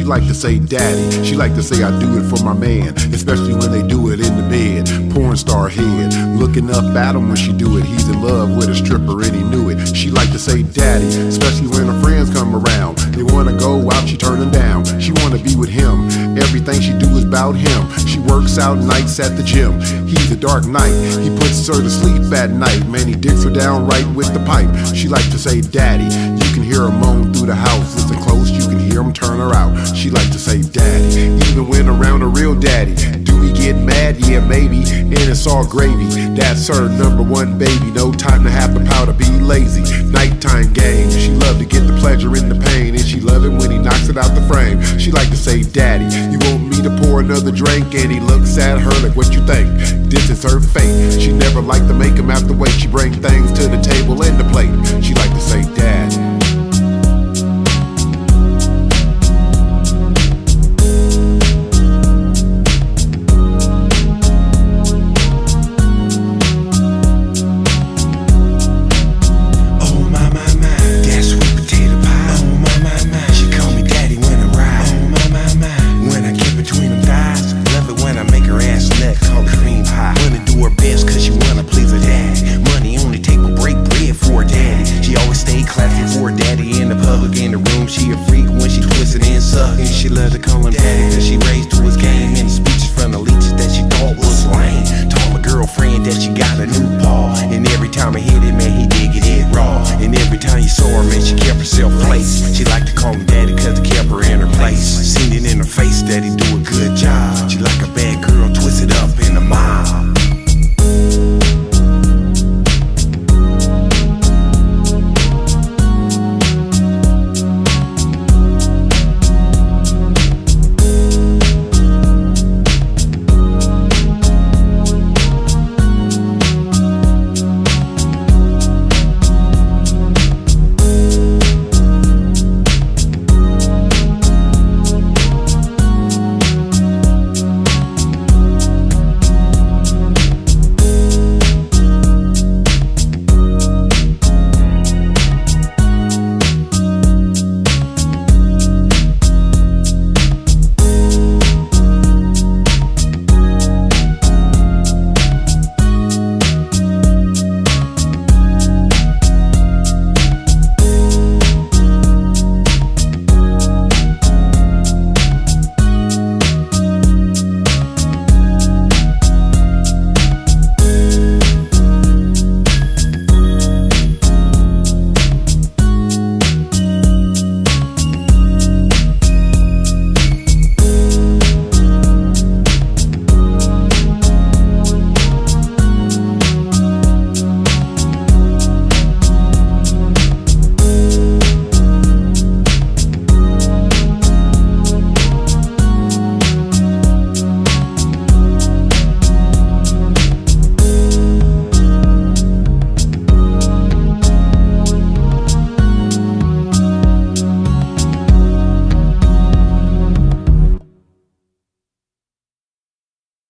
like to say daddy. She like to say I do it for my man, especially when they do it in the bed. Porn star head, looking up at him when she do it. He's in love with a stripper and he knew it. She like to say daddy, especially when her friends come around. They wanna go out, she turn them down. She wanna be with him, everything she do is about him. She works out nights at the gym. He's a dark knight, he puts her to sleep at night. Man, he dicks her down right with the pipe. She like to say daddy, you can hear her moan through the house. Listen close, you can hear him turn her out. She like to say daddy, even when around a real daddy. Do we get mad? Yeah, maybe, and it's all gravy. That's her #1 baby, no time to have the power to be lazy. Nighttime game, she love to get the pleasure in the pain, and she love it when he knocks it out the frame. She like to say daddy, you want me to pour another drink? And he looks at her like, what you think? This is her fate. She never like to make him have to wait. She bring things to the table and the plate. She like to say daddy. She a freak when she twisted and sucking. She love to call him daddy, cause she raised to his game. And the speeches from the leeches that she thought was lame. Told my girlfriend that she got a new paw, and every time I hit it, man, he did it raw. And every time you saw her, man, she kept herself placed. She liked to call him daddy cause he kept her in her place. Seen it in her face that he do a good job. She like